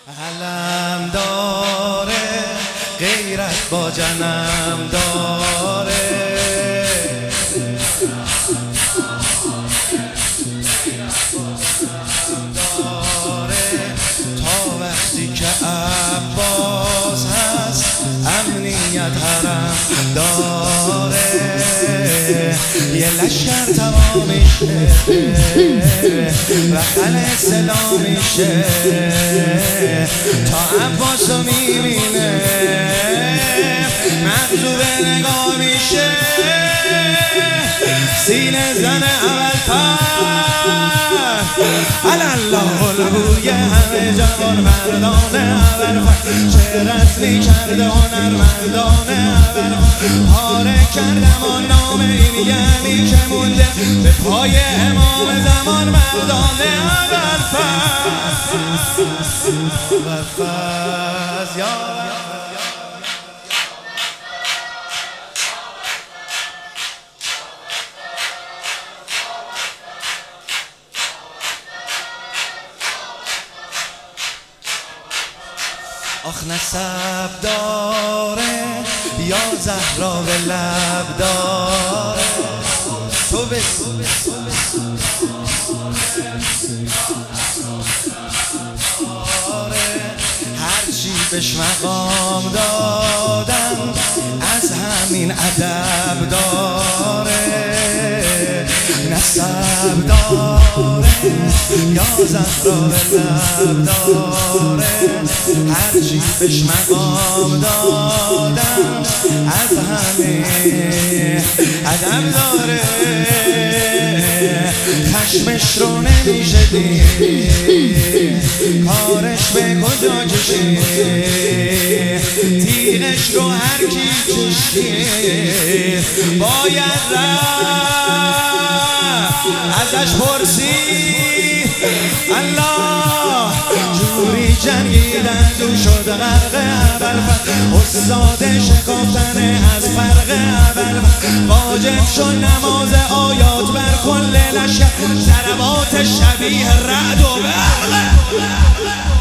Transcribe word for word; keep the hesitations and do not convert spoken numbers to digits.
علم داره غیرت با جنم داره، داره تا وقتی که عباس هست امنیت حرم داره. یه لشکر تمام میشه رخل اسلام میشه تا عباسو میبینه مغضوب نگاه میشه. سینه زن اول پر الله البوی همه جوان مردان اول پر، چه رسمی کرده هنر مردان اول پر. پاره کردم آن نام این یعنی که مونده به پای امام زمان مردان اول پر. اول پر یا آخ نسب داره یا زهرا به لب داره، تو بگو هرچی بهش مقام دادم از همین ادب داره. نسب داره یا زهرا به لب داره، هرچی بهش مقام دادم از همین ادب داره. خشمش رو نمیشه دید کارش به کجا کشید، تیغش رو هر کی کشید باید رفت ازش پرسید. الله جوری جنگیدند و شد غرق اول پر، استاد شکافتن از فرق اول پر. واجب شد نماز آیات بر کل لشکر، ضربات شبیه رعد و برق.